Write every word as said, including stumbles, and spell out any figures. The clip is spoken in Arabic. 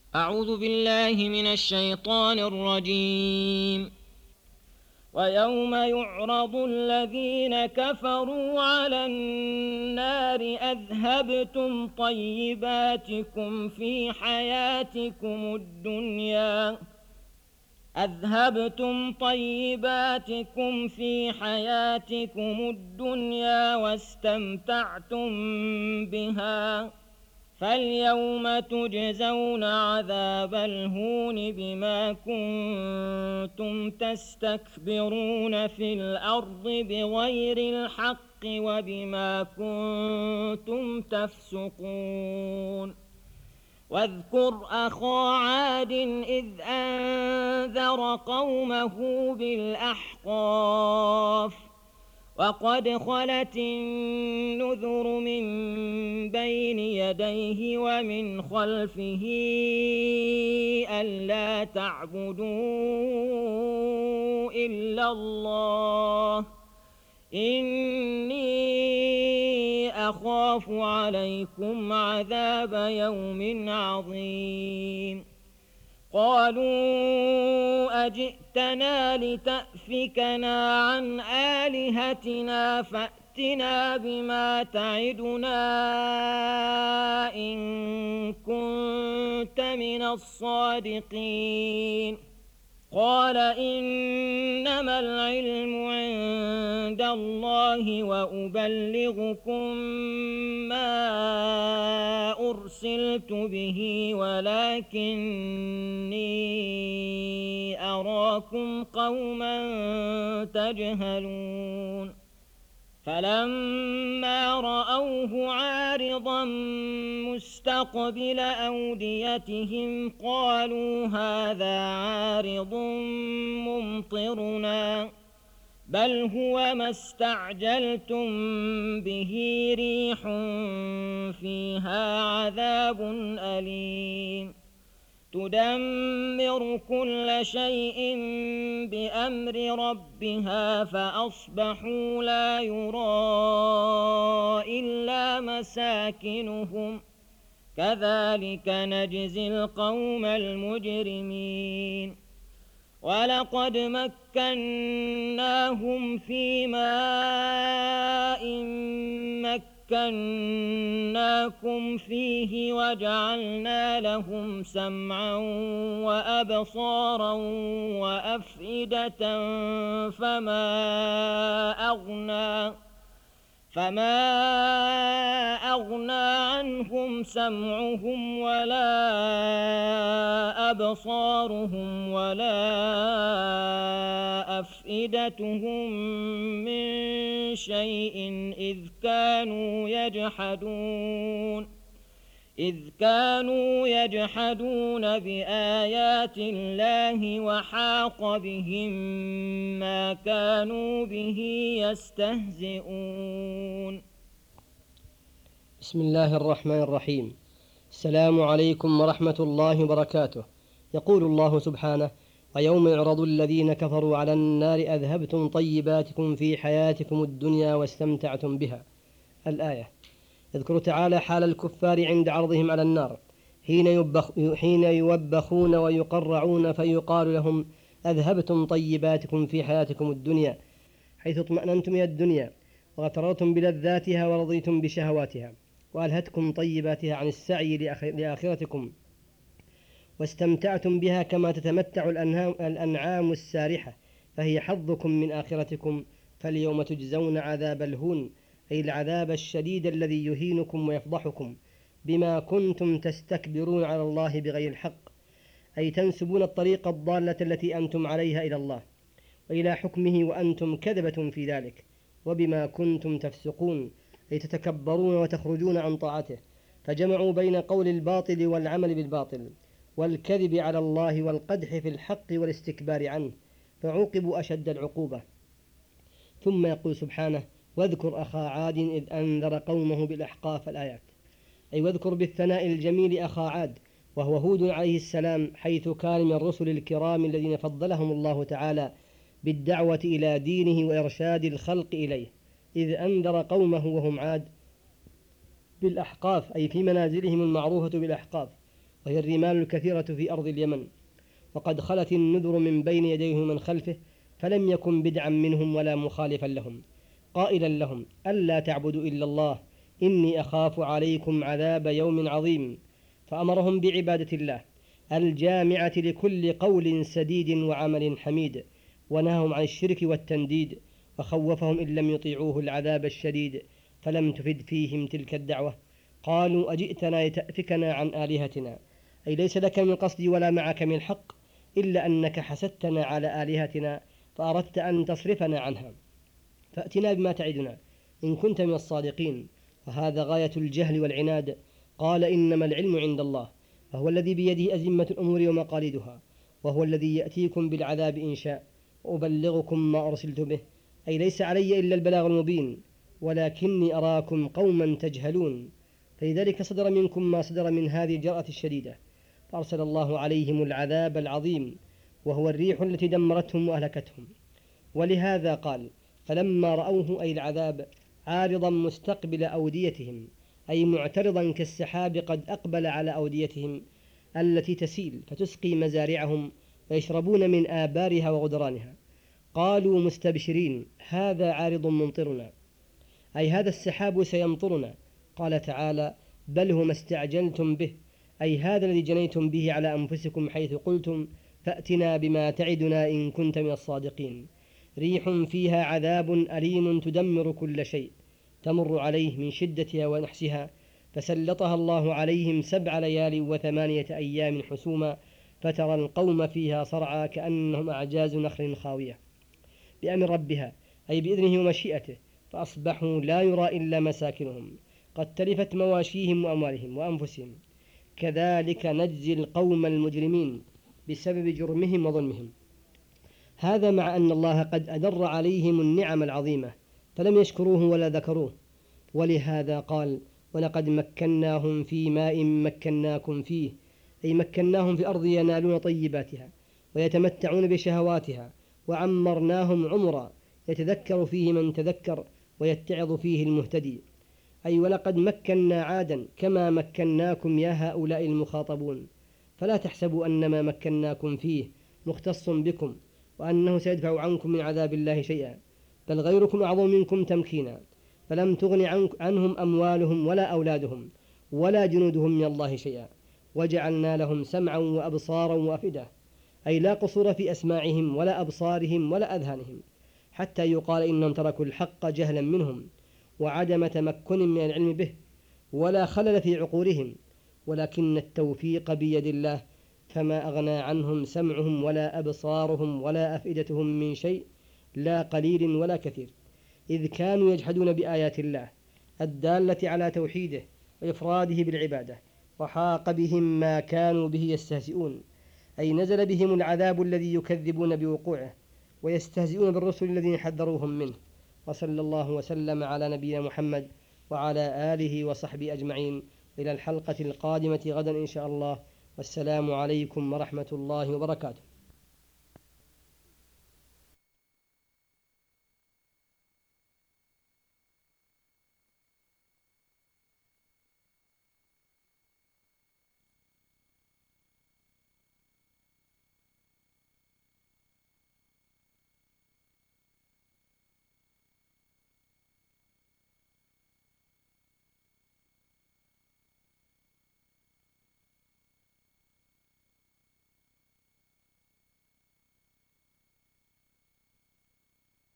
أعوذ بالله من الشيطان الرجيم. ويوم يعرض الذين كفروا على النار أذهبتم طيباتكم في حياتكم الدنيا أذهبتم طيباتكم في حياتكم الدنيا واستمتعتم بها فاليوم تجزون عذاب الهون بما كنتم تستكبرون في الأرض بغير الحق وبما كنتم تفسقون. واذكر أخا عاد إذ أنذر قومه بالأحقاف وقد خلت النذر من بين يديه ومن خلفه ألا تعبدوا إلا الله إني أخاف عليكم عذاب يوم عظيم. قالوا أجئتنا لتأفكنا عن آلهتنا فأتنا بما تعدنا إن كنت من الصادقين. قال إنما العلم عند الله وأبلغكم ما أرسلت به ولكني أراكم قوما تجهلون. فلما رأوه عارضا مستقبل أوديتهم قالوا هذا عارض ممطرنا بل هو ما استعجلتم به ريح فيها عذاب أليم تدمر كل شيء بأمر ربها فأصبحوا لا يرى إلا مساكنهم كذلك نجزي القوم المجرمين. ولقد مكناهم في ماء مكناكم فيه وجعلنا لهم سمعا وأبصارا وأفئدة فما أغنى فما أغنى عنهم سمعهم ولا أبصارهم ولا أفئدتهم من شيء إذ كانوا يجحدون إذ كانوا يجحدون بآيات الله وحاق بهم ما كانوا به يستهزئون. بسم الله الرحمن الرحيم. السلام عليكم ورحمة الله وبركاته. يقول الله سبحانه: ويوم يعرض الذين كفروا على النار أذهبتم طيباتكم في حياتكم الدنيا واستمتعتم بها. الآية. يذكر تعالى حال الكفار عند عرضهم على النار حين, يبخ حين يوبخون ويقرعون فيقال لهم: أذهبتم طيباتكم في حياتكم الدنيا، حيث اطمأننتم إلى الدنيا واغتررتم بلذاتها ورضيتم بشهواتها، وألهتكم طيباتها عن السعي لآخرتكم واستمتعتم بها كما تتمتع الأنعام السارحة، فهي حظكم من آخرتكم، فاليوم تجزون عذاب الهون، أي العذاب الشديد الذي يهينكم ويفضحكم بما كنتم تستكبرون على الله بغير الحق، أي تنسبون الطريق الضالة التي أنتم عليها إلى الله وإلى حكمه وأنتم كذبة في ذلك، وبما كنتم تفسقون، أي تتكبرون وتخرجون عن طاعته، فجمعوا بين قول الباطل والعمل بالباطل والكذب على الله والقدح في الحق والاستكبار عنه، فعوقبوا أشد العقوبة. ثم يقول سبحانه: واذكر أخا عاد إذ أنذر قومه بالأحقاف. الآيات. أي واذكر بالثناء الجميل أخا عاد، وهو هود عليه السلام، حيث كان من الرسل الكرام الذين فضلهم الله تعالى بالدعوة إلى دينه وإرشاد الخلق إليه، إذ أنذر قومه وهم عاد بالأحقاف، أي في منازلهم المعروفة بالأحقاف، وهي الرمال الكثيرة في أرض اليمن، وقد خلت النذر من بين يديه ومن خلفه، فلم يكن بدعا منهم ولا مخالفا لهم، قائلا لهم ألا تعبدوا إلا الله إني أخاف عليكم عذاب يوم عظيم، فأمرهم بعبادة الله الجامعة لكل قول سديد وعمل حميد، ونهاهم عن الشرك والتنديد، وخوفهم إن لم يطيعوه العذاب الشديد، فلم تفد فيهم تلك الدعوة. قالوا أجئتنا لتأفكنا عن آلهتنا، أي ليس لك من قصد ولا معك من حق، إلا أنك حسدتنا على آلهتنا فأردت أن تصرفنا عنها، فأتنا بما تعدنا إن كنت من الصادقين. وهذا غاية الجهل والعناد. قال إنما العلم عند الله، وهو الذي بيده أزمة الأمور ومقاليدها، وهو الذي يأتيكم بالعذاب إن شاء، وأبلغكم ما أرسلت به، أي ليس علي إلا البلاغ المبين، ولكني أراكم قوما تجهلون. فلذلك صدر منكم ما صدر من هذه الجرأة الشديدة، فأرسل الله عليهم العذاب العظيم، وهو الريح التي دمرتهم وأهلكتهم. ولهذا قال فلما رأوه، أي العذاب، عارضا مستقبل أوديتهم، أي معترضا كالسحاب قد أقبل على أوديتهم التي تسيل فتسقي مزارعهم ويشربون من آبارها وغدرانها، قالوا مستبشرين هذا عارض ممطرنا، أي هذا السحاب سيمطرنا. قال تعالى بل هو ما استعجلتم به، أي هذا الذي جنيتم به على أنفسكم، حيث قلتم فأتنا بما تعدنا إن كنت من الصادقين. ريح فيها عذاب أليم تدمر كل شيء، تمر عليه من شدتها ونحسها، فسلطها الله عليهم سبع ليال وثمانية أيام حسوما، فترى القوم فيها صرعى كأنهم أعجاز نخل خاوية، بأمر ربها، أي بإذنه ومشيئته، فأصبحوا لا يرى إلا مساكنهم، قد تلفت مواشيهم وأموالهم وأنفسهم. كذلك نجزي القوم المجرمين بسبب جرمهم وظلمهم. هذا مع أن الله قد أدر عليهم النعم العظيمة فلم يشكروه ولا ذكروه. ولهذا قال ولقد مكناهم في ماء مكناكم فيه، أي مكناهم في الأرض ينالون طيباتها ويتمتعون بشهواتها، وعمرناهم عمرا يتذكر فيه من تذكر ويتعظ فيه المهتدي. أي ولقد مكنا عادا كما مكناكم يا هؤلاء المخاطبون، فلا تحسبوا أن ما مكناكم فيه مختص بكم وأنه سيدفع عنكم من عذاب الله شيئا، بل غيركم أعظم منكم تمكينا، فلم تغن عنهم أموالهم ولا أولادهم ولا جنودهم من الله شيئا، وجعلنا لهم سمعا وأبصارا وأفئدة، أي لا قصور في أسماعهم ولا أبصارهم ولا أذهانهم، حتى يقال إنهم تركوا الحق جهلا منهم وعدم تمكن من العلم به، ولا خلل في عقولهم، ولكن التوفيق بيد الله، فما أغنى عنهم سمعهم ولا أبصارهم ولا أفئدتهم من شيء، لا قليل ولا كثير، إذ كانوا يجحدون بآيات الله الدالة على توحيده وإفراده بالعبادة، وحاق بهم ما كانوا به يستهزئون، أي نزل بهم العذاب الذي يكذبون بوقوعه ويستهزئون بالرسل الذين حذروهم منه. وصلى الله وسلم على نبينا محمد وعلى آله وصحبه أجمعين، إلى الحلقة القادمة غدا إن شاء الله، والسلام عليكم ورحمة الله وبركاته.